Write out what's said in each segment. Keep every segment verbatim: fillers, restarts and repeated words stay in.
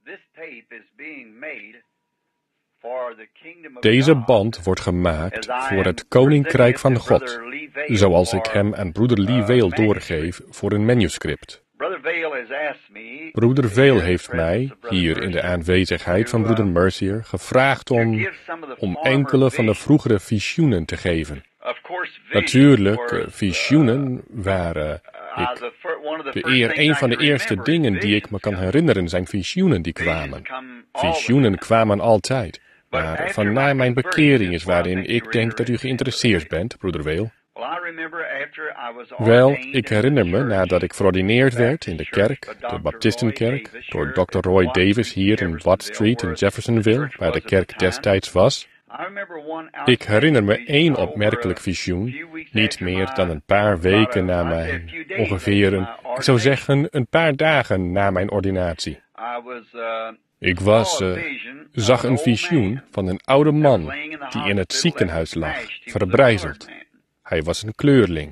Deze band wordt gemaakt voor het Koninkrijk van God, zoals ik hem aan broeder Lee Vail doorgeef voor een manuscript. Broeder Vail heeft mij, hier in de aanwezigheid van broeder Mercier, gevraagd om, om enkele van de vroegere visioenen te geven. Natuurlijk, visioenen waren... Ik, de eer, een van de eerste dingen die ik me kan herinneren zijn visioenen die kwamen. Visioenen kwamen altijd. Maar van na mijn bekering is waarin ik denk dat u geïnteresseerd bent, broeder Vail. Wel, ik herinner me nadat ik verordineerd werd in de kerk, de Baptistenkerk, door dokter Roy Davis hier in Watt Street in Jeffersonville, waar de kerk destijds was. Ik herinner me één opmerkelijk visioen, niet meer dan een paar weken na mijn, ongeveer een, ik zou zeggen, een paar dagen na mijn ordinatie. Ik was, uh, zag een visioen van een oude man die in het ziekenhuis lag, verbrijzeld. Hij was een kleurling.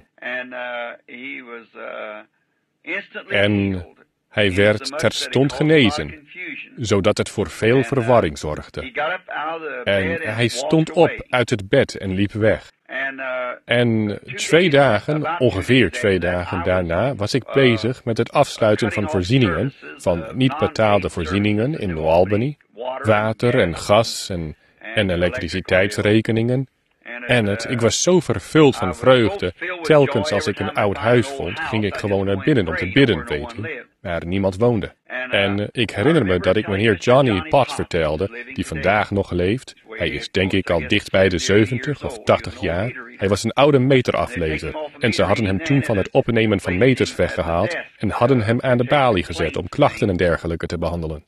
En hij werd terstond genezen, zodat het voor veel verwarring zorgde. En hij stond op uit het bed en liep weg. En twee dagen, ongeveer twee dagen daarna, was ik bezig met het afsluiten van voorzieningen, van niet betaalde voorzieningen in New Albany, water en gas en, en elektriciteitsrekeningen. En het, ik was zo vervuld van vreugde, telkens als ik een oud huis vond, ging ik gewoon naar binnen om te bidden, weet u, waar niemand woonde. En uh, ik herinner me dat ik meneer Johnny Potts vertelde, die vandaag nog leeft. Hij is denk ik al dicht bij de zeventig of tachtig jaar. Hij was een oude meteraflezer en ze hadden hem toen van het opnemen van meters weggehaald en hadden hem aan de balie gezet om klachten en dergelijke te behandelen.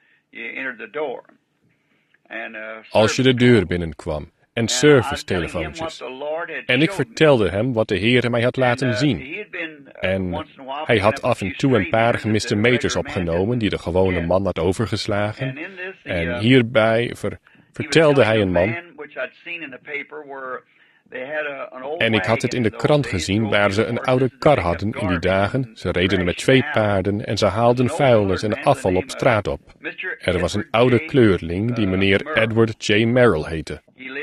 Als je de deur binnenkwam. En servicetelefoontjes. En ik vertelde hem wat de Heer mij had laten zien. En hij had af en toe een paar gemiste meters opgenomen die de gewone man had overgeslagen. En hierbij ver, vertelde hij een man... En ik had het in de krant gezien waar ze een oude kar hadden in die dagen. Ze reden met twee paarden en ze haalden vuilnis en afval op straat op. Er was een oude kleurling die meneer Edward J. Merrill heette.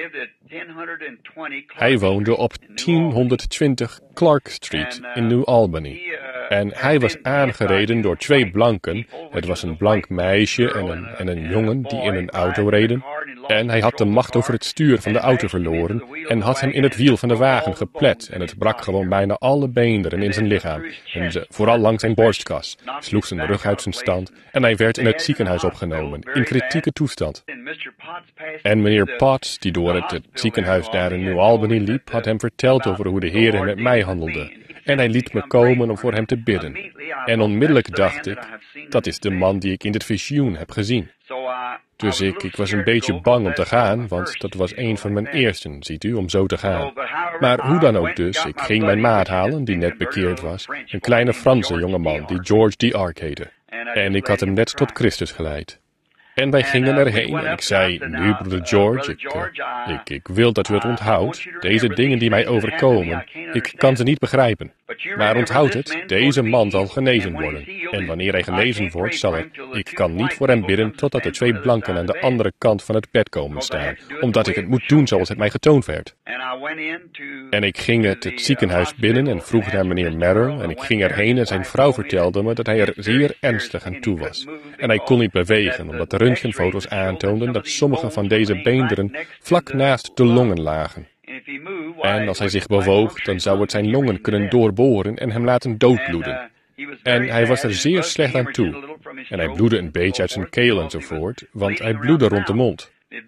Hij woonde op tienhonderdtwintig Clark Street in New Albany. En hij was aangereden door twee blanken. Het was een blank meisje en een, en een jongen die in een auto reden. En hij had de macht over het stuur van de auto verloren en had hem in het wiel van de wagen geplet. En het brak gewoon bijna alle beenderen in zijn lichaam. En ze, vooral langs zijn borstkas, sloeg zijn rug uit zijn stand. En hij werd in het ziekenhuis opgenomen, in kritieke toestand. En meneer Potts, die door het, het ziekenhuis daar in New Albany liep, had hem verteld over hoe de Heer met mij handelde. En hij liet me komen om voor hem te bidden. En onmiddellijk dacht ik, dat is de man die ik in dit visioen heb gezien. Dus ik, ik was een beetje bang om te gaan, want dat was een van mijn eersten, ziet u, om zo te gaan. Maar hoe dan ook dus, ik ging mijn maat halen, die net bekeerd was, een kleine Franse jongeman die George D. Ark heette. En ik had hem net tot Christus geleid. En wij gingen erheen en ik zei, nu broeder George, ik, uh, ik, ik wil dat u het onthoudt, deze dingen die mij overkomen, ik kan ze niet begrijpen. Maar onthoud het, deze man zal genezen worden. En wanneer hij genezen wordt, zal er, ik kan niet voor hem bidden totdat de twee blanken aan de andere kant van het bed komen staan, omdat ik het moet doen zoals het mij getoond werd. En ik ging het, het ziekenhuis binnen en vroeg naar meneer Merrill en ik ging erheen en zijn vrouw vertelde me dat hij er zeer ernstig aan toe was. En hij kon niet bewegen, omdat de röntgenfoto's aantoonden dat sommige van deze beenderen vlak naast de longen lagen. En als hij zich bewoog, dan zou het zijn longen kunnen doorboren en hem laten doodbloeden. En hij was er zeer slecht aan toe. En hij bloedde een beetje uit zijn keel enzovoort, want hij bloedde rond de mond.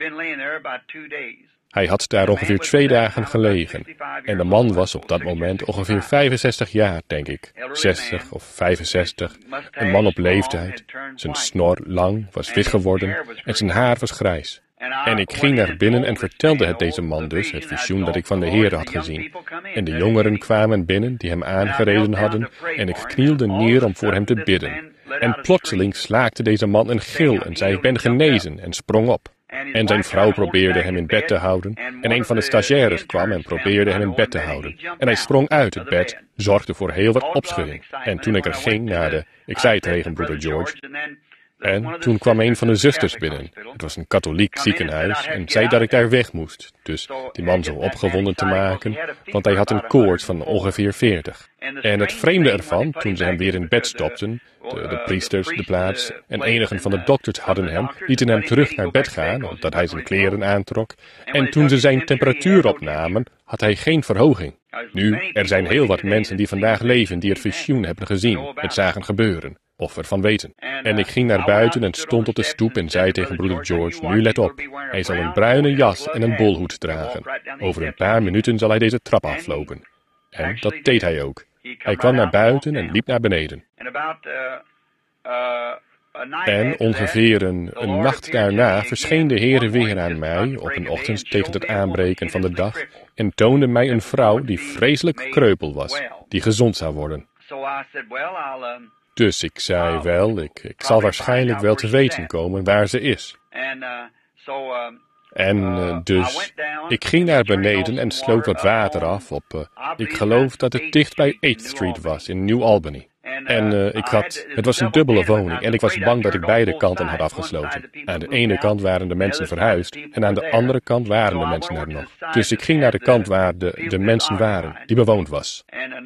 Hij had daar ongeveer twee dagen gelegen. En de man was op dat moment ongeveer vijfenzestig jaar, denk ik. zestig of vijfenzestig. Een man op leeftijd. Zijn snor lang, was wit geworden en zijn haar was grijs. En ik ging naar binnen en vertelde het deze man dus, het visioen dat ik van de Heer had gezien. En de jongeren kwamen binnen die hem aangereden hadden en ik knielde neer om voor hem te bidden. En plotseling slaakte deze man een gil en zei, ik ben genezen, en sprong op. En zijn vrouw probeerde hem in bed te houden. En een van de stagiaires kwam en probeerde hem in bed te houden. En hij sprong uit het bed, zorgde voor heel wat opschudding. En toen ik er ging naar de... Ik zei het tegen broeder George. En toen kwam een van de zusters binnen. Het was een katholiek ziekenhuis en zei dat ik daar weg moest. Dus die man zo opgewonden te maken, want hij had een koorts van ongeveer veertig. En het vreemde ervan, toen ze hem weer in bed stopten, de, de priesters, de plaats en enigen van de dokters hadden hem, lieten hem terug naar bed gaan, omdat hij zijn kleren aantrok. En toen ze zijn temperatuur opnamen, had hij geen verhoging. Nu, er zijn heel wat mensen die vandaag leven die het visioen hebben gezien, het zagen gebeuren. Of ervan weten. En ik ging naar buiten en stond op de stoep en zei tegen broeder George, nu let op, hij zal een bruine jas en een bolhoed dragen. Over een paar minuten zal hij deze trap aflopen. En dat deed hij ook. Hij kwam naar buiten en liep naar beneden. En ongeveer een, een nacht daarna verscheen de Heere weer aan mij op een ochtend tegen het aanbreken van de dag en toonde mij een vrouw die vreselijk kreupel was, die gezond zou worden. Dus ik zei wel, ik, ik zal waarschijnlijk wel te weten komen waar ze is. En uh, dus, ik ging naar beneden en sloot wat water af op, uh, ik geloof dat het dicht bij eighth Street was, in New Albany. En uh, ik had, het was een dubbele woning en ik was bang dat ik beide kanten had afgesloten. Aan de ene kant waren de mensen verhuisd en aan de andere kant waren de mensen er nog. Dus ik ging naar de kant waar de, de mensen waren, die bewoond was.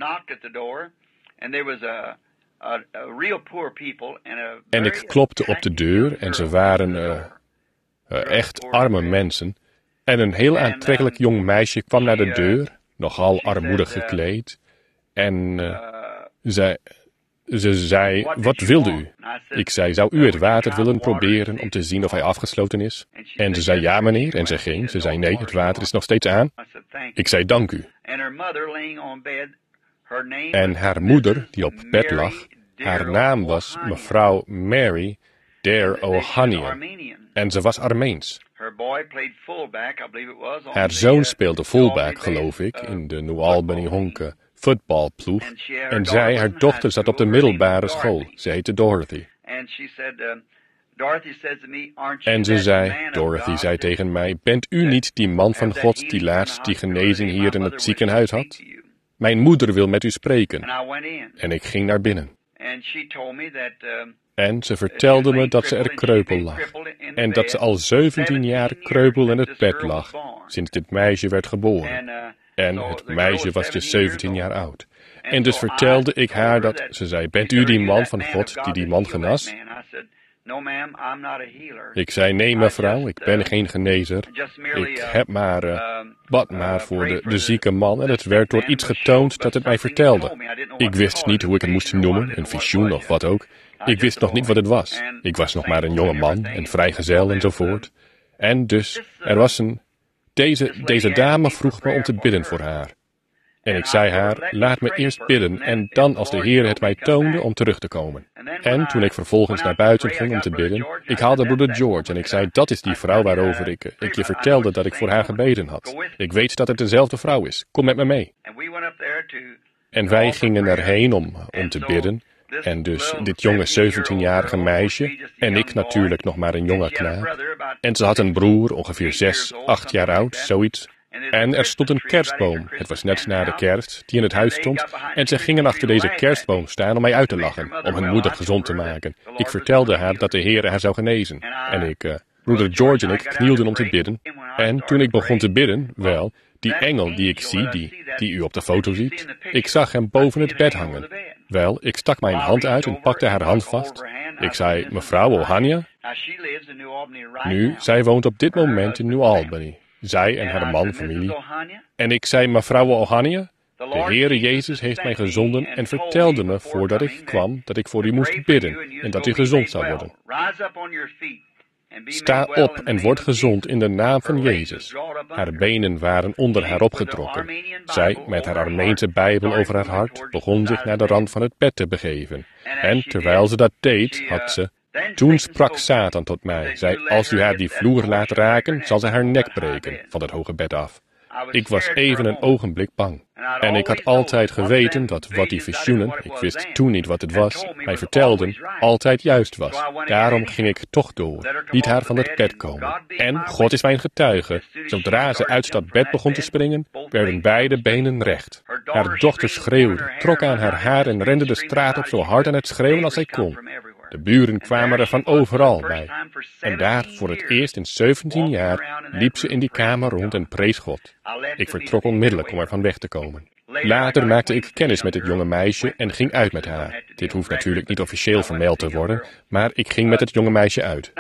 En ik klopte op de deur en ze waren uh, uh, echt arme mensen. En een heel aantrekkelijk jong meisje kwam naar de deur, nogal armoedig gekleed. En uh, zij, ze zei, wat wilde u? Ik zei, zou u het water willen proberen om te zien of hij afgesloten is? En ze zei, ja meneer. En ze ging. Ze zei, nee, het water is nog steeds aan. Ik zei, dank u. En haar moeder, die op bed lag, haar naam was mevrouw Mary Dare Ohanian. En ze was Armeens. Haar zoon speelde fullback, geloof ik, in de New Albany Honken voetbalploeg. En zij, haar dochter, zat op de middelbare school. Ze heette Dorothy. En ze zei, Dorothy zei tegen mij, bent u niet die man van God die laatst die genezing hier in het ziekenhuis had? Mijn moeder wil met u spreken. En ik ging naar binnen. En ze vertelde me dat ze er kreupel lag. En dat ze al zeventien jaar kreupel in het bed lag, sinds dit meisje werd geboren. En het meisje was dus zeventien jaar oud. En dus vertelde ik haar dat, ze zei, bent u die man van God die die man genas? Ik zei, nee mevrouw, ik ben geen genezer. Ik heb maar, uh, bad maar voor de, de zieke man en het werd door iets getoond dat het mij vertelde. Ik wist niet hoe ik het moest noemen, een visioen of wat ook. Ik wist nog niet wat het was. Ik was nog maar een jonge man en vrijgezel enzovoort. En dus, er was een, deze, deze dame vroeg me om te bidden voor haar. En ik zei haar, laat me eerst bidden en dan als de Heer het mij toonde om terug te komen. En toen ik vervolgens naar buiten ging om te bidden, ik haalde broeder George en ik zei, dat is die vrouw waarover ik, ik je vertelde dat ik voor haar gebeden had. Ik weet dat het dezelfde vrouw is. Kom met me mee. En wij gingen erheen om, om te bidden. En dus dit jonge zeventienjarige meisje en ik natuurlijk nog maar een jonge knaap. En ze had een broer, ongeveer zes, acht jaar oud, zoiets. En er stond een kerstboom, het was net na de kerst, die in het huis stond. En ze gingen achter deze kerstboom staan om mij uit te lachen, om hun moeder gezond te maken. Ik vertelde haar dat de Heer haar zou genezen. En ik, uh, broeder George en ik knielden om te bidden. En toen ik begon te bidden, wel, die engel die ik zie, die, die u op de foto ziet, ik zag hem boven het bed hangen. Wel, ik stak mijn hand uit en pakte haar hand vast. Ik zei, mevrouw Ohania? Nu, zij woont op dit moment in New Albany. Zij en haar man, familie. En ik zei, mevrouw Ohania, de Heere Jezus heeft mij gezonden en vertelde me voordat ik kwam dat ik voor u moest bidden en dat u gezond zou worden. Sta op en word gezond in de naam van Jezus. Haar benen waren onder haar opgetrokken. Zij, met haar Armeense Bijbel over haar hart, begon zich naar de rand van het bed te begeven. En terwijl ze dat deed, had ze... Toen sprak Satan tot mij, zei, als u haar die vloer laat raken, zal ze haar nek breken, van het hoge bed af. Ik was even een ogenblik bang. En ik had altijd geweten dat wat die visioenen, ik wist toen niet wat het was, mij vertelden, altijd juist was. Daarom ging ik toch door, liet haar van het bed komen. En, God is mijn getuige, zodra ze uit dat bed begon te springen, werden beide benen recht. Haar dochter schreeuwde, trok aan haar haar en rende de straat op zo hard aan het schreeuwen als zij kon. De buren kwamen er van overal bij. En daar, voor het eerst in zeventien jaar, liep ze in die kamer rond en prees God. Ik vertrok onmiddellijk om er van weg te komen. Later maakte ik kennis met het jonge meisje en ging uit met haar. Dit hoeft natuurlijk niet officieel vermeld te worden, maar ik ging met het jonge meisje uit.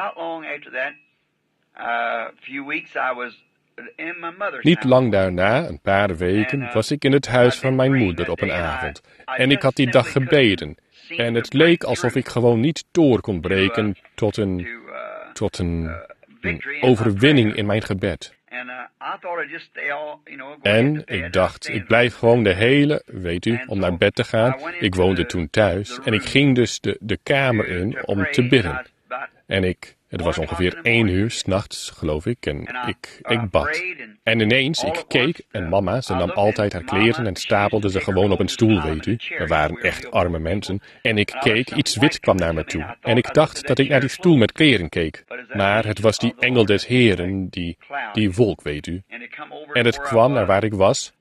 Niet lang daarna, een paar weken, was ik in het huis van mijn moeder op een avond. En ik had die dag gebeden. En het leek alsof ik gewoon niet door kon breken tot een, tot een, een overwinning in mijn gebed. En ik dacht, ik blijf gewoon de hele, weet u, om naar bed te gaan. Ik woonde toen thuis en ik ging dus de, de kamer in om te bidden. En ik, het was ongeveer één uur 's nachts, geloof ik, en ik, ik bad. En ineens, ik keek en mama, ze nam altijd haar kleren en stapelde ze gewoon op een stoel, weet u. We waren echt arme mensen. En ik keek, iets wit kwam naar me toe. En ik dacht dat ik naar die stoel met kleren keek. Maar het was die engel des Heren, die, die wolk, weet u. En het kwam naar waar ik was.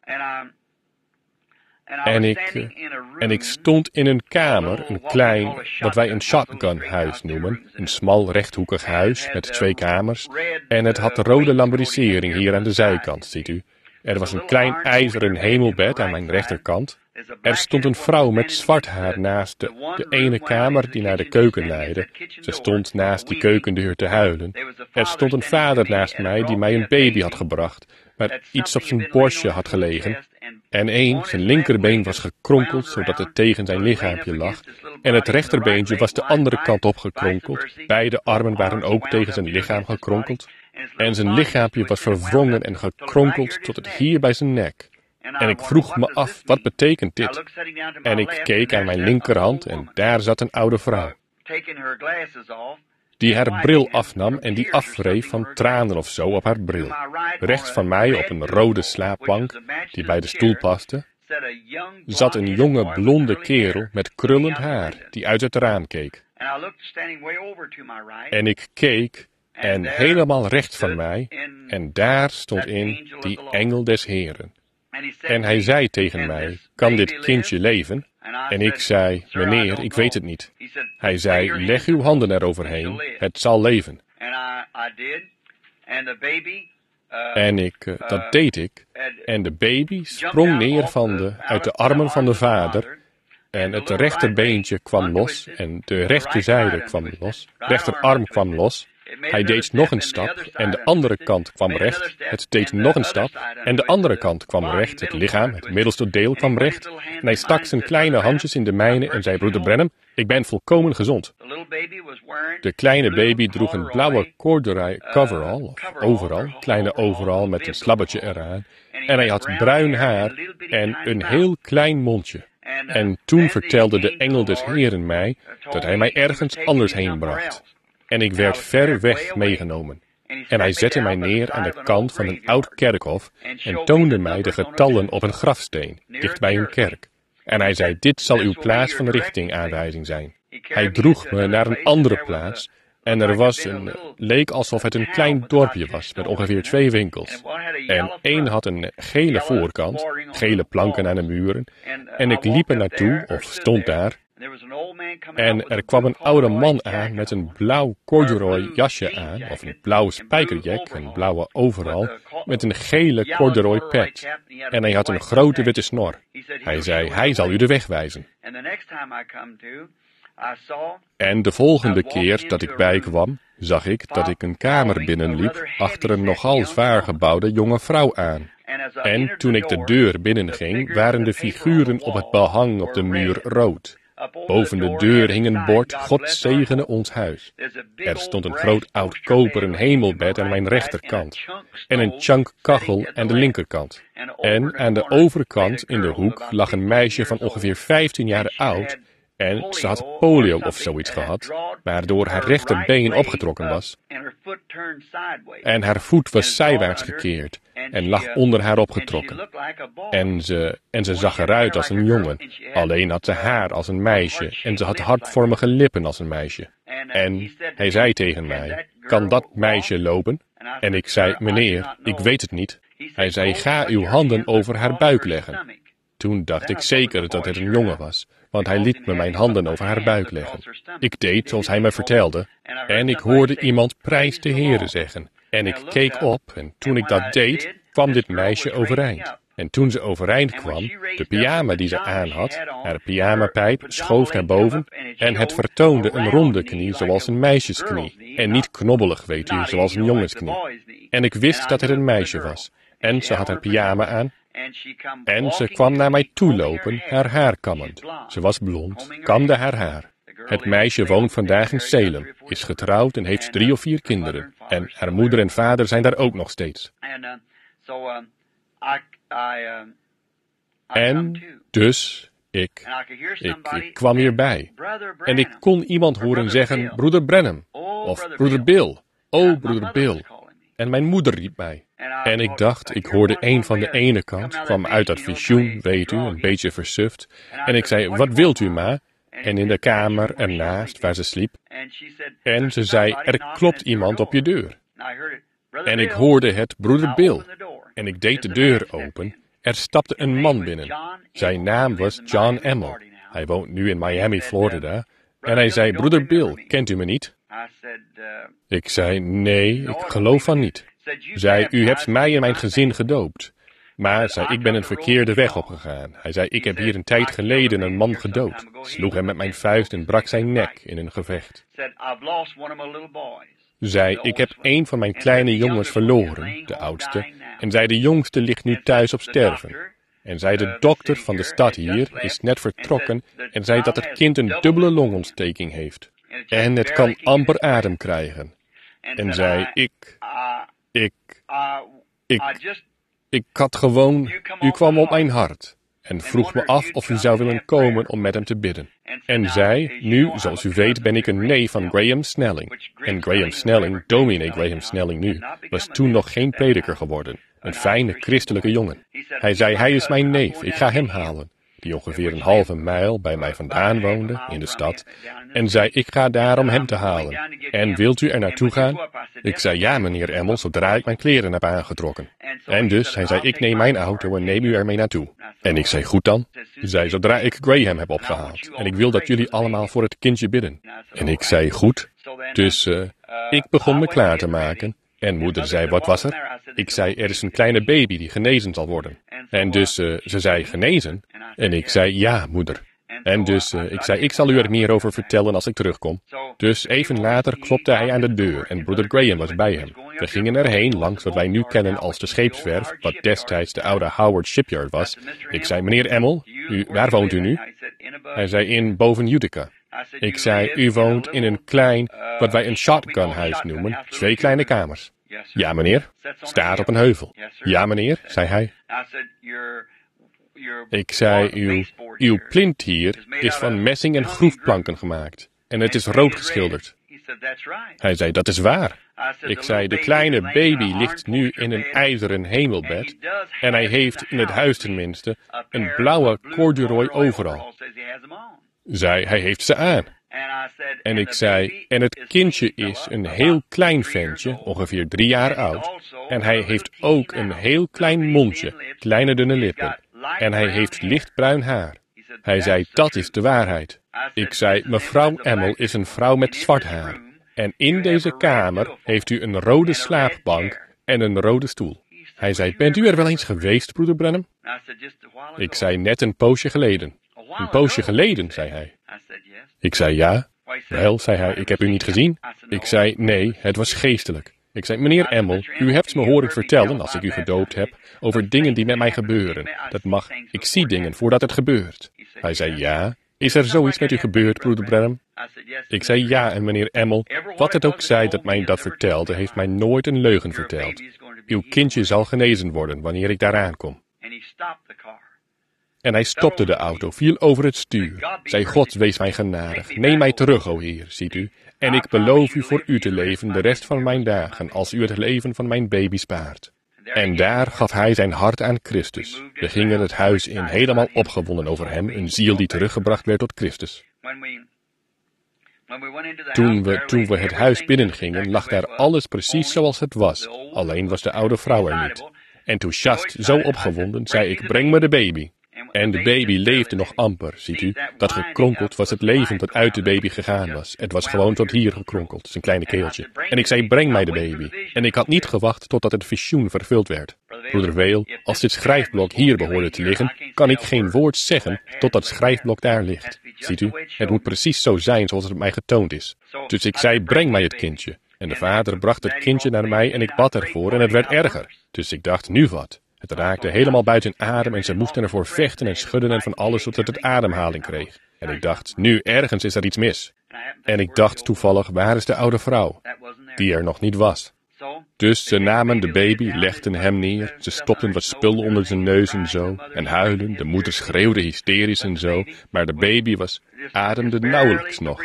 En ik, en ik stond in een kamer, een klein, wat wij een shotgunhuis noemen. Een smal rechthoekig huis met twee kamers. En het had rode lambrisering hier aan de zijkant, ziet u. Er was een klein ijzeren hemelbed aan mijn rechterkant. Er stond een vrouw met zwart haar naast de, de ene kamer die naar de keuken leidde. Ze stond naast die keukendeur te huilen. Er stond een vader naast mij die mij een baby had gebracht, waar iets op zijn borstje had gelegen. En één, zijn linkerbeen was gekronkeld, zodat het tegen zijn lichaampje lag. En het rechterbeentje was de andere kant op gekronkeld. Beide armen waren ook tegen zijn lichaam gekronkeld. En zijn lichaampje was verwrongen en gekronkeld tot het hier bij zijn nek. En ik vroeg me af, wat betekent dit? En ik keek aan mijn linkerhand en daar zat een oude vrouw, die haar bril afnam en die afwreef van tranen of zo op haar bril. Rechts van mij op een rode slaapbank, die bij de stoel paste, zat een jonge blonde kerel met krullend haar, die uit het raam keek. En ik keek, en helemaal rechts van mij, en daar stond in die engel des Heren. En hij zei tegen mij, kan dit kindje leven? En ik zei, meneer, ik weet het niet. Hij zei, leg uw handen eroverheen, het zal leven. En ik, uh, dat deed ik. En de baby sprong neer van de, uit de armen van de vader. En het rechterbeentje kwam los en de rechterzijde kwam los. Rechterarm kwam los. Hij deed nog een stap en de andere kant kwam recht. Het deed nog een stap en de andere kant kwam recht. Het lichaam, het middelste deel kwam recht. En hij stak zijn kleine handjes in de mijne en zei, broeder Branham, ik ben volkomen gezond. De kleine baby droeg een blauwe corduroy coverall, of overal, kleine overal met een slabbetje eraan. En hij had bruin haar en een heel klein mondje. En toen vertelde de engel des Heren mij dat hij mij ergens anders heen bracht. En ik werd ver weg meegenomen. En hij zette mij neer aan de kant van een oud kerkhof en toonde mij de getallen op een grafsteen, dicht bij een kerk. En hij zei, dit zal uw plaats van richtingaanwijzing zijn. Hij droeg me naar een andere plaats en er was een, leek alsof het een klein dorpje was met ongeveer twee winkels. En één had een gele voorkant, gele planken aan de muren. En ik liep er naartoe, of stond daar. En er kwam een oude man aan met een blauw corduroy jasje aan, of een blauw spijkerjack, een blauwe overal, met een gele corduroy pet. En hij had een grote witte snor. Hij zei, hij zal u de weg wijzen. En de volgende keer dat ik bijkwam, zag ik dat ik een kamer binnenliep achter een nogal zwaar gebouwde jonge vrouw aan. En toen ik de deur binnenging, waren de figuren op het behang op de muur rood. Boven de deur hing een bord, God zegene ons huis. Er stond een groot oud koperen hemelbed aan mijn rechterkant. En een chunk kachel aan de linkerkant. En aan de overkant in de hoek lag een meisje van ongeveer vijftien jaar oud. En ze had polio of zoiets gehad, waardoor haar rechterbeen opgetrokken was. En haar voet was zijwaarts gekeerd en lag onder haar opgetrokken. En ze, en ze zag eruit als een jongen, alleen had ze haar als een meisje en ze had hartvormige lippen als een meisje. En hij zei tegen mij, kan dat meisje lopen? En ik zei, meneer, ik weet het niet. Hij zei, ga uw handen over haar buik leggen. Toen dacht ik zeker dat het een jongen was, want hij liet me mijn handen over haar buik leggen. Ik deed zoals hij me vertelde, en ik hoorde iemand prijs de Heere zeggen. En ik keek op, en toen ik dat deed, kwam dit meisje overeind. En toen ze overeind kwam, de pyjama die ze aan had, haar pyjamapijp schoof naar boven en het vertoonde een ronde knie zoals een meisjesknie. En niet knobbelig, weet u, zoals een jongensknie. En ik wist dat het een meisje was. En ze had haar pyjama aan. En ze kwam naar mij toe lopen, haar haar kammend. Ze was blond, kamde haar haar. Het meisje woont vandaag in Salem, is getrouwd en heeft drie of vier kinderen. En haar moeder en vader zijn daar ook nog steeds. En dus, ik, ik, ik kwam hierbij. En ik kon iemand horen zeggen, broeder Branham, of broeder Bill, oh broeder Bill. En mijn moeder riep mij. En ik dacht, ik hoorde een van de ene kant, kwam uit dat visioen, weet u, een beetje versuft. En ik zei, wat wilt u, ma? En in de kamer ernaast, waar ze sliep. En ze zei, er klopt iemand op je deur. En ik hoorde het, broeder Bill. En ik deed de deur open. Er stapte een man binnen. Zijn naam was John Emmel. Hij woont nu in Miami, Florida. En hij zei, broeder Bill, kent u me niet? Ik zei, nee, ik geloof van niet. Zei, u hebt mij en mijn gezin gedoopt. Maar, zei, ik ben een verkeerde weg opgegaan. Hij zei, ik heb hier een tijd geleden een man gedood. Sloeg hem met mijn vuist en brak zijn nek in een gevecht. Zei, ik heb een van mijn kleine jongens verloren, de oudste. En zei, de jongste ligt nu thuis op sterven. En zei, de dokter van de stad hier is net vertrokken en zei dat het kind een dubbele longontsteking heeft. En het kan amper adem krijgen. En zei, ik, ik, ik, ik had gewoon, u kwam op mijn hart. En vroeg me af of u zou willen komen om met hem te bidden. En zei, nu, zoals u weet, ben ik een neef van Graham Snelling. En Graham Snelling, dominee Graham Snelling nu, was toen nog geen prediker geworden. Een fijne christelijke jongen. Hij zei, hij is mijn neef, ik ga hem halen. Die ongeveer een halve mijl bij mij vandaan woonde, in de stad. En zei, ik ga daar om hem te halen. En wilt u er naartoe gaan? Ik zei, ja meneer Emmel, zodra ik mijn kleren heb aangetrokken. En dus, hij zei, ik neem mijn auto en neem u ermee naartoe. En ik zei, goed dan. Hij zei, zodra ik Graham heb opgehaald. En ik wil dat jullie allemaal voor het kindje bidden. En ik zei, goed. Dus uh, ik begon me klaar te maken. En moeder zei, wat was er? Ik zei, er is een kleine baby die genezen zal worden. En dus uh, ze zei, genezen? En ik zei, ja moeder. En dus uh, ik zei, ik zal u er meer over vertellen als ik terugkom. Dus even later klopte hij aan de deur en broeder Graham was bij hem. We gingen erheen langs wat wij nu kennen als de scheepswerf, wat destijds de oude Howard Shipyard was. Ik zei, meneer Emmel, u, waar woont u nu? Hij zei, in boven Utica. Ik zei, u woont in een klein, wat wij een shotgunhuis noemen, twee kleine kamers. Ja, meneer. Staat op een heuvel. Ja, meneer, zei hij. Ik zei, uw, uw plint hier is van messing en groefplanken gemaakt. En het is rood geschilderd. Hij zei, dat is waar. Ik zei, de kleine baby ligt nu in een ijzeren hemelbed. En hij heeft, in het huis tenminste, een blauwe corduroy overal. Zei, hij heeft ze aan. En ik zei, en het kindje is een heel klein ventje, ongeveer drie jaar oud. En hij heeft ook een heel klein mondje, kleine dunne lippen. En hij heeft lichtbruin haar. Hij zei, dat is de waarheid. Ik zei, mevrouw Emmel is een vrouw met zwart haar. En in deze kamer heeft u een rode slaapbank en een rode stoel. Hij zei, bent u er wel eens geweest, broeder Branham? Ik zei, net een poosje geleden. Een poosje geleden, zei hij. Ik zei, ja. Wel, zei hij, ik heb u niet gezien. Ik zei, nee, het was geestelijk. Ik zei, meneer Emmel, u hebt me horen vertellen, als ik u gedoopt heb, over dingen die met mij gebeuren. Dat mag, ik zie dingen voordat het gebeurt. Hij zei, ja. Is er zoiets met u gebeurd, broeder Branham? Ik zei, ja, en meneer Emmel, wat het ook zei dat mij dat vertelde, heeft mij nooit een leugen verteld. Uw kindje zal genezen worden wanneer ik daar aankom. En hij stopte de auto, viel over het stuur. Zei, God, wees mij genadig. Neem mij terug, o Heer, ziet u. En ik beloof u voor u te leven de rest van mijn dagen, als u het leven van mijn baby spaart. En daar gaf hij zijn hart aan Christus. We gingen het huis in, helemaal opgewonden over hem, een ziel die teruggebracht werd tot Christus. Toen we, toen we het huis binnengingen, lag daar alles precies zoals het was. Alleen was de oude vrouw er niet. En toen Shast, zo opgewonden, zei ik, breng me de baby. En de baby leefde nog amper, ziet u. Dat gekronkeld was het leven dat uit de baby gegaan was. Het was gewoon tot hier gekronkeld, zijn kleine keeltje. En ik zei, breng mij de baby. En ik had niet gewacht totdat het visioen vervuld werd. Broeder Vail, als dit schrijfblok hier behoorde te liggen, kan ik geen woord zeggen tot dat schrijfblok daar ligt. Ziet u, het moet precies zo zijn zoals het mij getoond is. Dus ik zei, breng mij het kindje. En de vader bracht het kindje naar mij en ik bad ervoor en het werd erger. Dus ik dacht, nu wat? Het raakte helemaal buiten adem en ze moesten ervoor vechten en schudden en van alles zodat het ademhaling kreeg. En ik dacht, nu ergens is er iets mis. En ik dacht toevallig, waar is de oude vrouw? Die er nog niet was. Dus ze namen de baby, legden hem neer, ze stopten wat spul onder zijn neus en zo, en huilden, de moeder schreeuwde hysterisch en zo, maar de baby was, ademde nauwelijks nog.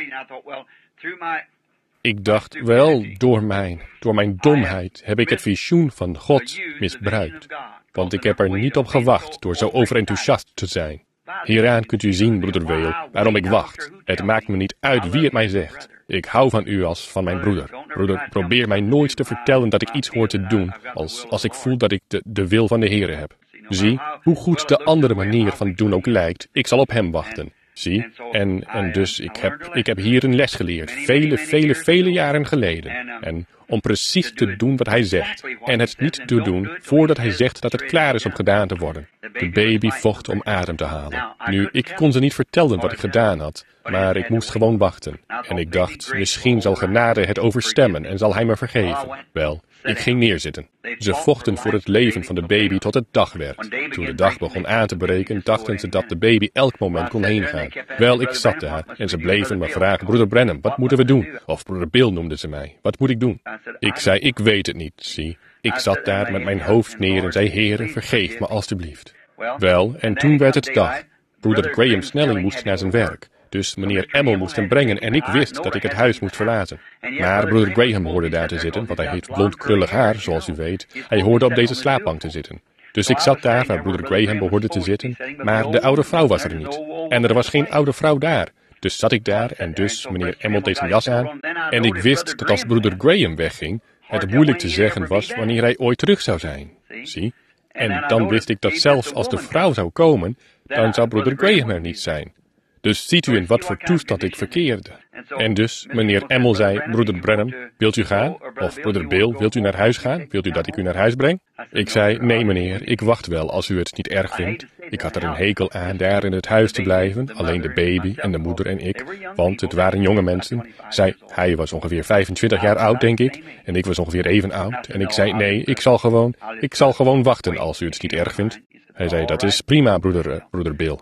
Ik dacht, wel, door mijn, door mijn domheid heb ik het visioen van God misbruikt. Want ik heb er niet op gewacht door zo overenthousiast te zijn. Hieraan kunt u zien, broeder Vail, waarom ik wacht. Het maakt me niet uit wie het mij zegt. Ik hou van u als van mijn broeder. Broeder, probeer mij nooit te vertellen dat ik iets hoor te doen, als, als ik voel dat ik de, de wil van de Heere heb. Zie, hoe goed de andere manier van doen ook lijkt, ik zal op hem wachten. Zie, en, en dus ik heb, ik heb hier een les geleerd, vele, vele, vele jaren geleden. En om precies te doen wat hij zegt. En het niet te doen voordat hij zegt dat het klaar is om gedaan te worden. De baby vocht om adem te halen. Nu, ik kon ze niet vertellen wat ik gedaan had, maar ik moest gewoon wachten. En ik dacht, misschien zal genade het overstemmen en zal hij me vergeven. Wel, ik ging neerzitten. Ze vochten voor het leven van de baby tot het dag werd. Toen de dag begon aan te breken, dachten ze dat de baby elk moment kon heen gaan. Wel, ik zat daar en ze bleven me vragen, broeder Branham, wat moeten we doen? Of broeder Bill noemden ze mij. Wat moet ik doen? Ik zei, ik weet het niet, zie. Ik zat daar met mijn hoofd neer en zei, Heere, vergeef me alstublieft. Wel, en toen werd het dag. Broeder Graham Snelling moest naar zijn werk. Dus meneer Emmel moest hem brengen en ik wist dat ik het huis moest verlaten. Maar broeder Graham hoorde daar te zitten, want hij heeft blond krullig haar, zoals u weet. Hij hoorde op deze slaapbank te zitten. Dus ik zat daar waar broeder Graham behoorde te zitten, maar de oude vrouw was er niet. En er was geen oude vrouw daar. Dus zat ik daar en dus meneer Emmel deed zijn jas aan. En ik wist dat als broeder Graham wegging, het moeilijk te zeggen was wanneer hij ooit terug zou zijn. Zie? En dan wist ik dat zelfs als de vrouw zou komen, dan zou broeder Graham er niet zijn. Dus ziet u in wat voor toestand ik verkeerde. En dus, meneer Emmel zei, broeder Branham, wilt u gaan? Of broeder Bill, wilt u naar huis gaan? Wilt u dat ik u naar huis breng? Ik zei, nee meneer, ik wacht wel als u het niet erg vindt. Ik had er een hekel aan daar in het huis te blijven, alleen de baby en de moeder en ik, want het waren jonge mensen. Zij, hij was ongeveer vijfentwintig jaar oud, denk ik, en ik was ongeveer even oud. En ik zei, nee, ik zal gewoon, ik zal gewoon wachten als u het niet erg vindt. Hij zei, dat is prima, broeder, broeder Bill.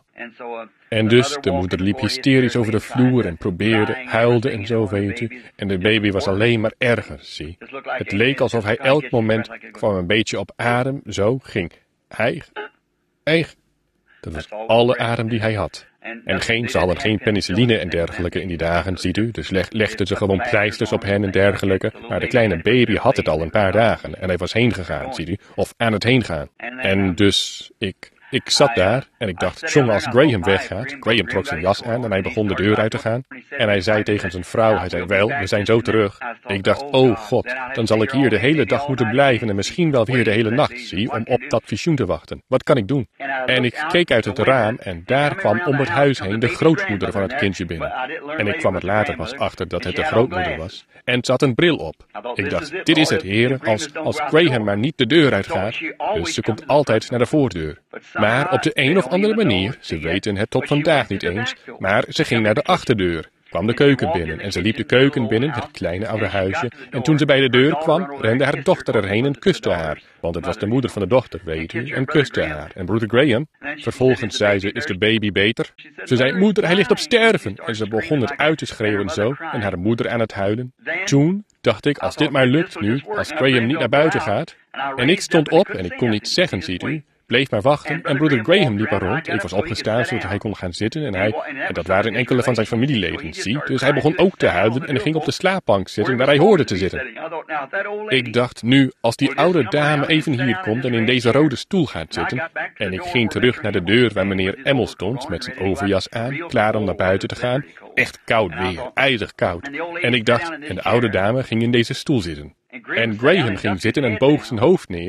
En dus, de moeder liep hysterisch over de vloer en probeerde, huilde en zo, weet u. En de baby was alleen maar erger, zie. Het leek alsof hij elk moment kwam een beetje op adem, zo ging. Hij, hij, dat was alle adem die hij had. En geen, ze hadden geen penicilline en dergelijke in die dagen, ziet u. Dus leg, legden ze gewoon pleisters op hen en dergelijke. Maar de kleine baby had het al een paar dagen. En hij was heen gegaan, ziet u. Of aan het heen gaan. En dus, ik... Ik zat daar en ik dacht, jongen, als Graham weggaat. Graham trok zijn jas aan en hij begon de deur uit te gaan. En hij zei tegen zijn vrouw, hij zei, wel, we zijn zo terug. Ik dacht, oh God, dan zal ik hier de hele dag moeten blijven en misschien wel weer de hele nacht, zie, om op dat visioen te wachten. Wat kan ik doen? En ik keek uit het raam en daar kwam om het huis heen de grootmoeder van het kindje binnen. En ik kwam er later pas achter dat het de grootmoeder was. En ze had een bril op. Ik dacht, dit is het, heren, als, als Graham maar niet de deur uitgaat. Dus ze komt altijd naar de voordeur. Maar op de een of andere manier, ze weten het tot vandaag niet eens, maar ze ging naar de achterdeur, kwam de keuken binnen en ze liep de keuken binnen, het kleine oude huisje, en toen ze bij de deur kwam, rende haar dochter erheen en kuste haar, want het was de moeder van de dochter, weet u, en kuste haar. En broeder Graham, vervolgens zei ze, is de baby beter? Ze zei, moeder, hij ligt op sterven, en ze begon het uit te schreeuwen zo, en haar moeder aan het huilen. Toen dacht ik, als dit maar lukt nu, als Graham niet naar buiten gaat, en ik stond op en ik kon niets zeggen, ziet u. Bleef maar wachten en broeder Graham liep er rond. Ik was opgestaan zodat hij kon gaan zitten en hij, en dat waren enkele van zijn familieleden, zie. Dus hij begon ook te huilen en ging op de slaapbank zitten waar hij hoorde te zitten. Ik dacht nu, als die oude dame even hier komt en in deze rode stoel gaat zitten, en ik ging terug naar de deur waar meneer Emmel stond met zijn overjas aan, klaar om naar buiten te gaan. Echt koud weer, ijzig koud. En ik dacht, en de oude dame ging in deze stoel zitten. En Graham ging zitten en boog zijn hoofd neer.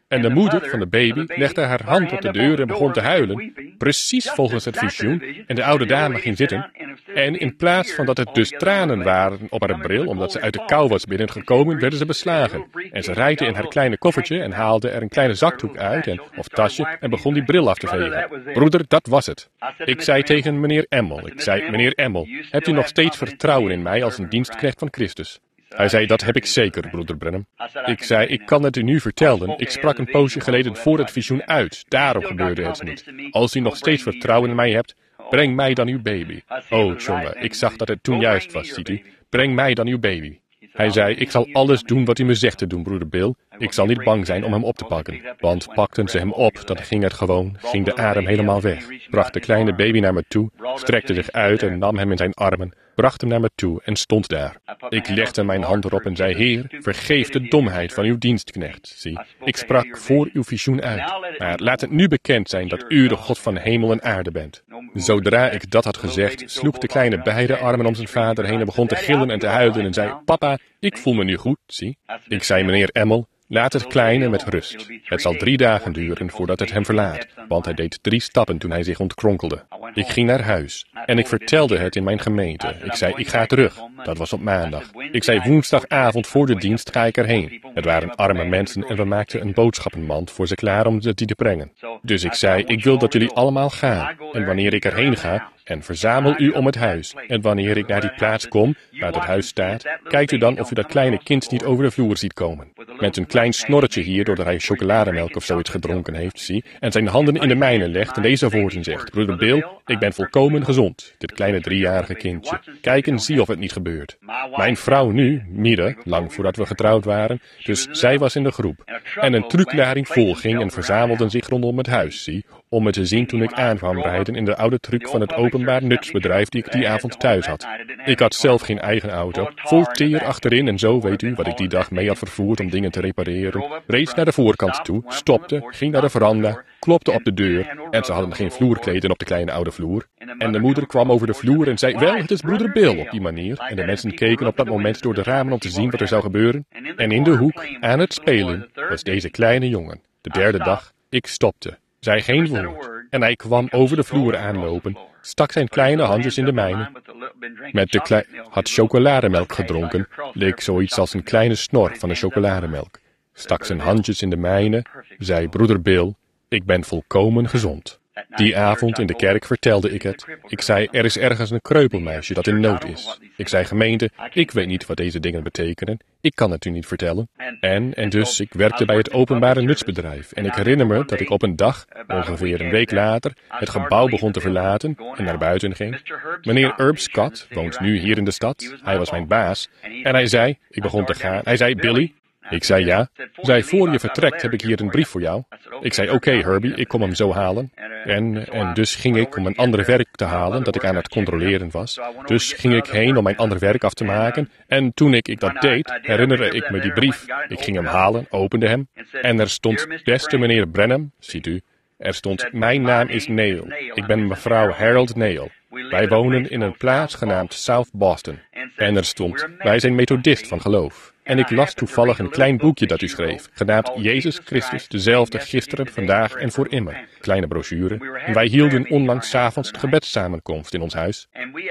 En de moeder van de baby legde haar hand op de deur en begon te huilen, precies volgens het visioen, en de oude dame ging zitten. En in plaats van dat het dus tranen waren op haar bril, omdat ze uit de kou was binnengekomen, werden ze beslagen. En ze reikte in haar kleine koffertje en haalde er een kleine zakdoek uit, en, of tasje, en begon die bril af te vegen. Broeder, dat was het. Ik zei tegen meneer Emmel, ik zei, meneer Emmel, hebt u nog steeds vertrouwen in mij als een dienstknecht van Christus? Hij zei, dat heb ik zeker, broeder Branham. Ik zei, ik kan het u nu vertellen. Ik sprak een poosje geleden voor het visioen uit. Daarom gebeurde het niet. Als u nog steeds vertrouwen in mij hebt, breng mij dan uw baby. Oh, jongen, ik zag dat het toen juist was, ziet u. Breng mij dan uw baby. Hij zei, ik zal alles doen wat u me zegt te doen, broeder Bill. Ik zal niet bang zijn om hem op te pakken. Want pakten ze hem op, dan ging het gewoon, ging de adem helemaal weg. Bracht de kleine baby naar me toe, strekte zich uit en nam hem in zijn armen, bracht hem naar me toe en stond daar. Ik legde mijn hand erop en zei, Heer, vergeef de domheid van uw dienstknecht. Zie, ik sprak voor uw visioen uit. Maar laat het nu bekend zijn dat u de God van hemel en aarde bent. Zodra ik dat had gezegd, sloeg de kleine beide armen om zijn vader heen en begon te gillen en te huilen en zei, papa, ik voel me nu goed, zie. Ik zei, meneer Emmel, laat het kleine met rust. Het zal drie dagen duren voordat het hem verlaat, want hij deed drie stappen toen hij zich ontkronkelde. Ik ging naar huis en ik vertelde het in mijn gemeente. Ik zei, ik ga terug. Dat was op maandag. Ik zei, woensdagavond voor de dienst ga ik erheen. Het waren arme mensen en we maakten een boodschappenmand voor ze klaar om ze die te brengen. Dus ik zei, ik wil dat jullie allemaal gaan. En wanneer ik erheen ga, en verzamel u om het huis. En wanneer ik naar die plaats kom, waar het huis staat, kijkt u dan of u dat kleine kind niet over de vloer ziet komen. Met een klein snorretje hier, doordat hij chocolademelk of zoiets gedronken heeft, zie, en zijn handen in de mijne legt en deze woorden zegt, broeder Bill, ik ben volkomen gezond, dit kleine driejarige kindje. Kijk en zie of het niet gebeurt. Mijn vrouw nu, Mira, lang voordat we getrouwd waren, dus zij was in de groep. En een trucklading volging en verzamelden zich rondom het huis, zie, om me te zien toen ik aan kwam rijden in de oude truck van het openbaar nutsbedrijf die ik die avond thuis had. Ik had zelf geen eigen auto, vol teer achterin en zo, weet u, wat ik die dag mee had vervoerd om dingen te repareren. Reed naar de voorkant toe, stopte, ging naar de veranda, klopte op de deur en ze hadden geen vloerkleden op de kleine oude vloer. En de moeder kwam over de vloer en zei, wel, het is broeder Bill op die manier. En de mensen keken op dat moment door de ramen om te zien wat er zou gebeuren. En in de hoek, aan het spelen, was deze kleine jongen. De derde dag, ik stopte. Zei geen woord. En hij kwam over de vloer aanlopen, stak zijn kleine handjes in de mijne. Met de klei- had chocolademelk gedronken, leek zoiets als een kleine snor van de chocolademelk. Stak zijn handjes in de mijne, zei, broeder Bill, ik ben volkomen gezond. Die avond in de kerk vertelde ik het. Ik zei, er is ergens een kreupelmeisje dat in nood is. Ik zei, gemeente, ik weet niet wat deze dingen betekenen. Ik kan het u niet vertellen. En, en dus, ik werkte bij het openbare nutsbedrijf. En ik herinner me dat ik op een dag, ongeveer een week later, het gebouw begon te verlaten en naar buiten ging. Meneer Herb Scott woont nu hier in de stad. Hij was mijn baas. En hij zei, ik begon te gaan. Hij zei, Billy. Ik zei ja. Zei, voor je vertrekt heb ik hier een brief voor jou. Ik zei, oké okay, Herbie, ik kom hem zo halen. En, en dus ging ik om een ander werk te halen dat ik aan het controleren was. Dus ging ik heen om mijn ander werk af te maken. En toen ik, ik dat deed, herinnerde ik me die brief. Ik ging hem halen, opende hem. En er stond, beste meneer Branham, ziet u. Er stond, mijn naam is Neil. Ik ben mevrouw Harold Neil. Wij wonen in een plaats genaamd South Boston. En er stond, wij zijn methodist van geloof. En ik las toevallig een klein boekje dat u schreef, genaamd Jezus Christus, dezelfde gisteren, vandaag en voor immer. Kleine brochure. En wij hielden onlangs 's avonds de gebedssamenkomst in ons huis.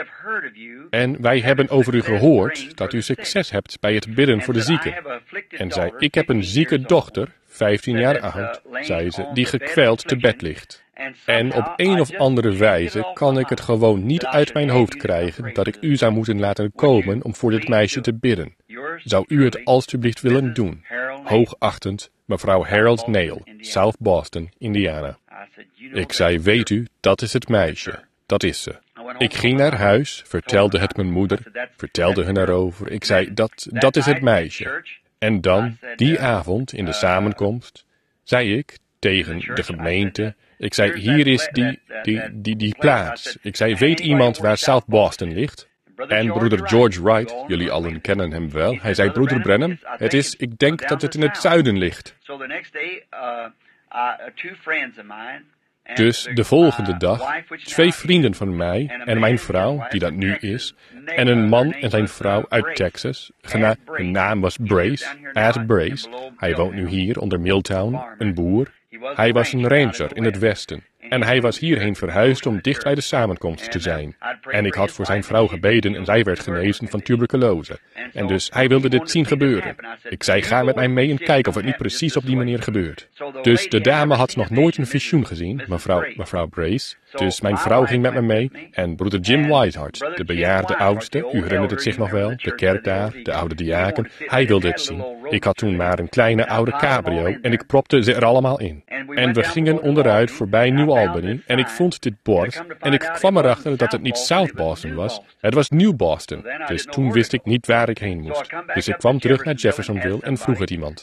En wij hebben over u gehoord dat u succes hebt bij het bidden voor de zieken. En zei, ik heb een zieke dochter, vijftien jaar oud, zei ze, die gekweld te bed ligt. En op een of andere wijze kan ik het gewoon niet uit mijn hoofd krijgen dat ik u zou moeten laten komen om voor dit meisje te bidden. Zou u het alstublieft willen doen? Hoogachtend, mevrouw Harold Neil, South Boston, Indiana. Ik zei, weet u, dat is het meisje. Dat is ze. Ik ging naar huis, vertelde het mijn moeder, vertelde hun erover. Ik zei, dat, dat is het meisje. En dan, die avond, in de samenkomst, zei ik tegen de gemeente, ik zei, hier is die, die, die, die plaats. Ik zei, weet iemand waar South Boston ligt? En broeder George Wright, jullie allen kennen hem wel, hij zei, broeder Branham, het is, ik denk dat het in het zuiden ligt. Dus de volgende dag, twee vrienden van mij en mijn vrouw, die dat nu is, en een man en zijn vrouw uit Texas, gena- hun naam was Brace, Ed Brace. Hij woont nu hier onder Milltown, een boer. Hij was een ranger in het westen. En hij was hierheen verhuisd om dicht bij de samenkomst te zijn. En ik had voor zijn vrouw gebeden en zij werd genezen van tuberculose. En dus hij wilde dit zien gebeuren. Ik zei, ga met mij mee en kijk of het niet precies op die manier gebeurt. Dus de dame had nog nooit een visioen gezien, mevrouw, mevrouw Brace. Dus mijn vrouw ging met me mee en broeder Jim Whitehart, de bejaarde oudste, u herinnert het zich nog wel, de kerk daar, de oude diaken, hij wilde het zien. Ik had toen maar een kleine oude cabrio en ik propte ze er allemaal in. En we gingen onderuit voorbij New Albany en ik vond dit bord en ik kwam erachter dat het niet South Boston was, het was New Boston. Dus toen wist ik niet waar ik heen moest. Dus ik kwam terug naar Jeffersonville en vroeg het iemand.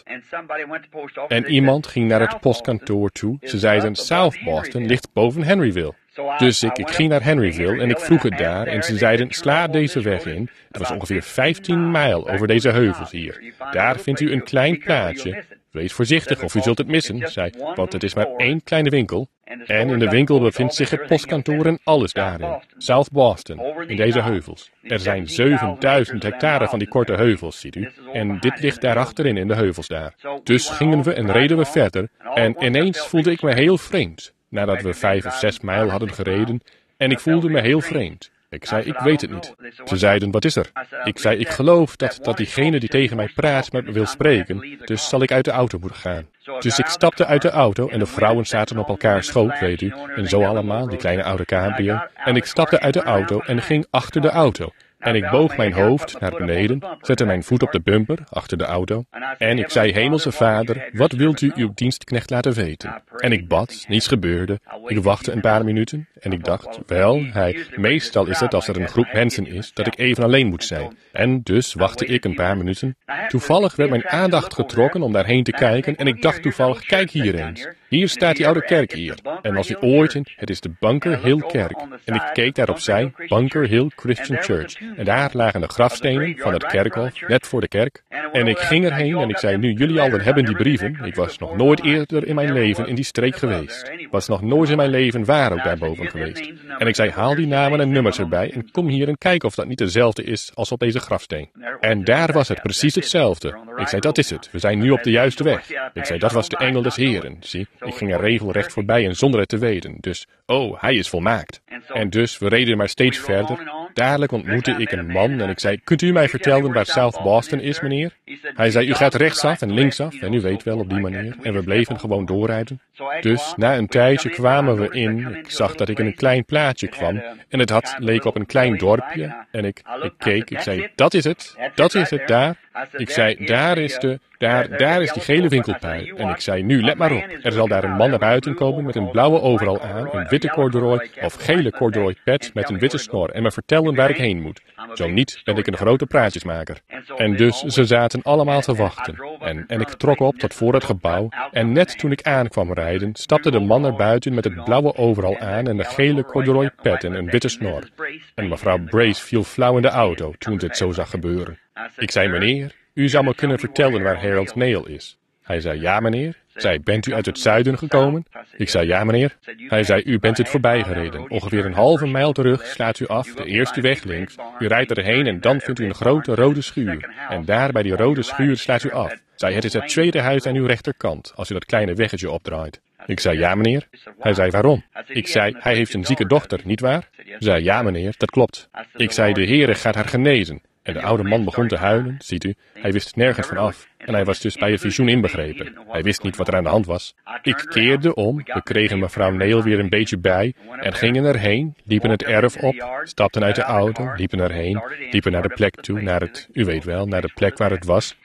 En iemand ging naar het postkantoor toe, ze zeiden South Boston ligt boven Henryville. Dus ik, ik ging naar Henryville en ik vroeg het daar en ze zeiden, sla deze weg in. Het was ongeveer vijftien mijl over deze heuvels hier. Daar vindt u een klein plaatsje. Wees voorzichtig of u zult het missen, zei, want het is maar één kleine winkel. En in de winkel bevindt zich het postkantoor en alles daarin. South Boston, in deze heuvels. Er zijn zevenduizend hectare van die korte heuvels, ziet u. En dit ligt daarachterin in de heuvels daar. Dus gingen we en reden we verder en ineens voelde ik me heel vreemd. Nadat we vijf of zes mijl hadden gereden en ik voelde me heel vreemd. Ik zei, ik weet het niet. Ze zeiden, wat is er? Ik zei, ik geloof dat, dat diegene die tegen mij praat met me wil spreken, dus zal ik uit de auto moeten gaan. Dus ik stapte uit de auto en de vrouwen zaten op elkaar schoot, weet u, en zo allemaal, die kleine oude cabrio. En ik stapte uit de auto en ging achter de auto. En ik boog mijn hoofd naar beneden, zette mijn voet op de bumper, achter de auto. En ik zei, Hemelse Vader, wat wilt u uw dienstknecht laten weten? En ik bad, niets gebeurde. Ik wachtte een paar minuten en ik dacht, wel, hij, meestal is het als er een groep mensen is, dat ik even alleen moet zijn. En dus wachtte ik een paar minuten. Toevallig werd mijn aandacht getrokken om daarheen te kijken en ik dacht toevallig, kijk hier eens. Hier staat die oude kerk hier. En als u ooit in, het is de Bunker Hill Kerk. En ik keek daar opzij, Bunker Hill Christian Church. En daar lagen de grafstenen van het kerkhof, net voor de kerk. En ik ging erheen en ik zei, nu jullie allen hebben die brieven. Ik was nog nooit eerder in mijn leven in die streek geweest. Was nog nooit in mijn leven waar ook daarboven geweest. En ik zei, haal die namen en nummers erbij en kom hier en kijk of dat niet dezelfde is als op deze grafsteen. En daar was het precies hetzelfde. Ik zei, dat is het. We zijn nu op de juiste weg. Ik zei, dat was de engel des Heren. Zie, ik ging er regelrecht voorbij en zonder het te weten. Dus, oh, hij is volmaakt. En dus, we reden maar steeds verder. Dadelijk ontmoette ik een man en ik zei, kunt u mij vertellen waar South Boston is, meneer? Hij zei, u gaat rechtsaf en linksaf en u weet wel op die manier. En we bleven gewoon doorrijden. Dus, na een tijdje kwamen we in. Ik zag dat ik in een klein plaatsje kwam en het had, leek op een klein dorpje. En ik, ik keek, ik zei, dat is het, dat is het, daar. Ik zei, daar is de, daar, daar is die gele winkelpui. En ik zei, nu, let maar op. Er zal daar een man naar buiten komen met een blauwe overal aan, een witte corduroy of gele corduroy pet met een witte snor en me vertellen waar ik heen moet. Zo niet, ben ik een grote praatjesmaker. En dus, ze zaten allemaal te wachten. En, en ik trok op tot voor het gebouw. En net toen ik aankwam rijden, stapte de man naar buiten met het blauwe overal aan en de gele corduroy pet en een witte snor. En mevrouw Brace viel flauw in de auto toen ze het zo zag gebeuren. Ik zei, meneer, u zou me kunnen vertellen waar Harold Nail is. Hij zei, ja meneer. Zei, bent u uit het zuiden gekomen? Ik zei, ja meneer. Hij zei, u bent het voorbij gereden. Ongeveer een halve mijl terug slaat u af, de eerste weg links. U rijdt erheen en dan vindt u een grote rode schuur. En daar bij die rode schuur slaat u af. Zei, het is het tweede huis aan uw rechterkant, als u dat kleine weggetje opdraait. Ik zei, ja meneer. Hij zei, waarom? Ik zei, hij heeft een zieke dochter, nietwaar? Zei, ja meneer, dat klopt. Ik zei, de Heere gaat haar genezen. En de oude man begon te huilen, ziet u. Hij wist nergens van af. En hij was dus bij het visioen inbegrepen. Hij wist niet wat er aan de hand was. Ik keerde om, we kregen mevrouw Nail weer een beetje bij en gingen erheen, liepen het erf op, stapten uit de auto, liepen erheen, liepen naar de plek toe, naar het, u weet wel, naar de plek waar het was.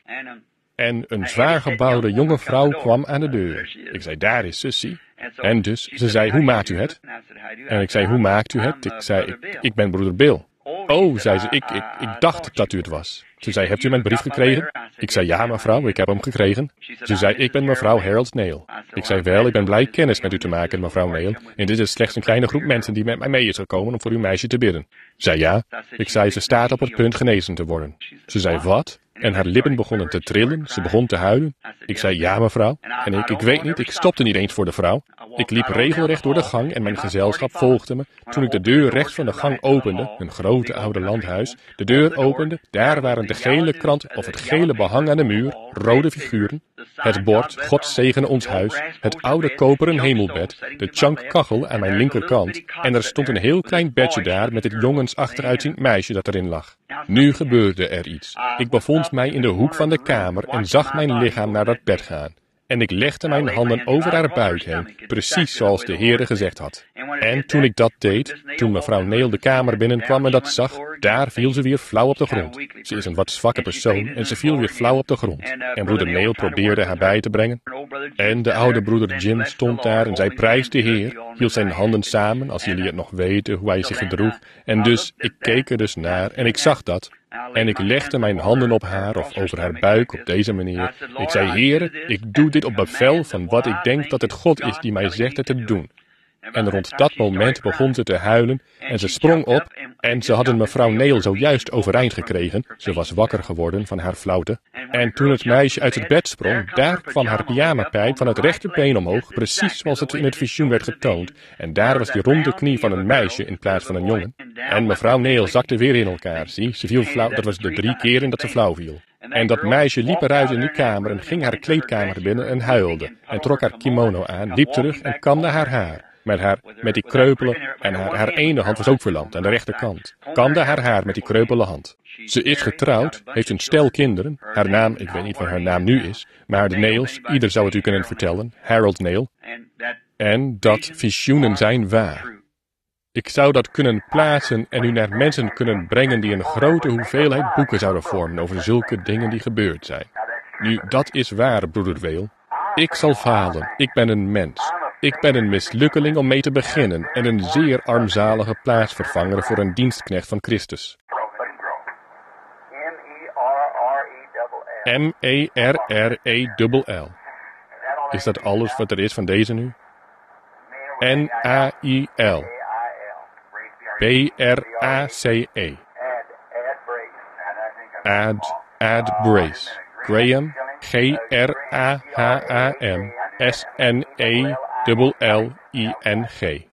En een zwaar gebouwde jonge vrouw kwam aan de deur. Ik zei, daar is ze, zie. En dus, ze zei, hoe maakt u het? En ik zei, hoe maakt u het? Ik zei, ik, ik ben broeder Bill. Oh, zei ze, ik, ik, ik dacht dat u het was. Ze zei, hebt u mijn brief gekregen? Ik zei, ja mevrouw, ik heb hem gekregen. Ze zei, ik ben mevrouw Harold Nail. Ik zei, wel, ik ben blij kennis met u te maken, mevrouw Nail. En dit is slechts een kleine groep mensen die met mij mee is gekomen om voor uw meisje te bidden. Zei, ja. Ik zei, ze staat op het punt genezen te worden. Ze zei, wat? En haar lippen begonnen te trillen, ze begon te huilen. Ik zei, ja mevrouw. En ik, ik weet niet, ik stopte niet eens voor de vrouw. Ik liep regelrecht door de gang en mijn gezelschap volgde me. Toen ik de deur rechts van de gang opende, een grote oude landhuis, de deur opende, daar waren de gele krant of het gele behang aan de muur, rode figuren, het bord, God zegene ons huis, het oude koperen hemelbed, de chunk kachel aan mijn linkerkant en er stond een heel klein bedje daar met het jongensachtig uitziend meisje dat erin lag. Nu gebeurde er iets. Ik bevond mij in de hoek van de kamer en zag mijn lichaam naar dat bed gaan. En ik legde mijn handen over haar buik heen, precies zoals de Heere gezegd had. En toen ik dat deed, toen mevrouw Neil de kamer binnenkwam en dat zag, daar viel ze weer flauw op de grond. Ze is een wat zwakke persoon en ze viel weer flauw op de grond. En broeder Neil probeerde haar bij te brengen. En de oude broeder Jim stond daar en zij prijsde de Heer, hield zijn handen samen, als jullie het nog weten, hoe hij zich gedroeg. En dus, ik keek er dus naar en ik zag dat. En ik legde mijn handen op haar of over haar buik op deze manier. Ik zei, Heere, ik doe dit op bevel van wat ik denk dat het God is die mij zegt het te doen. En rond dat moment begon ze te huilen en ze sprong op en ze hadden mevrouw Neil zojuist overeind gekregen. Ze was wakker geworden van haar flauwte. En toen het meisje uit het bed sprong, daar kwam haar pyjamapijp van het rechterbeen omhoog, precies zoals het in het visioen werd getoond. En daar was die ronde knie van een meisje in plaats van een jongen. En mevrouw Neil zakte weer in elkaar, zie, ze viel flauw, dat was de drie keren dat ze flauw viel. En dat meisje liep eruit in de kamer en ging haar kleedkamer binnen en huilde. En trok haar kimono aan, liep terug en kamde haar haar. Met, haar, met die kreupelen en haar, haar ene hand was ook verlamd aan de rechterkant. Kamde haar haar met die kreupele hand. Ze is getrouwd, heeft een stel kinderen. Haar naam, ik weet niet wat haar naam nu is, maar de Nails, ieder zou het u kunnen vertellen, Harold Nail. En dat visioenen zijn waar. Ik zou dat kunnen plaatsen en u naar mensen kunnen brengen die een grote hoeveelheid boeken zouden vormen over zulke dingen die gebeurd zijn. Nu, dat is waar, broeder Weel. Ik zal falen, ik ben een mens. Ik ben een mislukkeling om mee te beginnen en een zeer armzalige plaatsvervanger voor een dienstknecht van Christus. M E R R E L L. Is dat alles wat er is van deze nu? N A I L. B R A C E. Add, add Brace. Graham, G R A H A M, S N E L L I N G.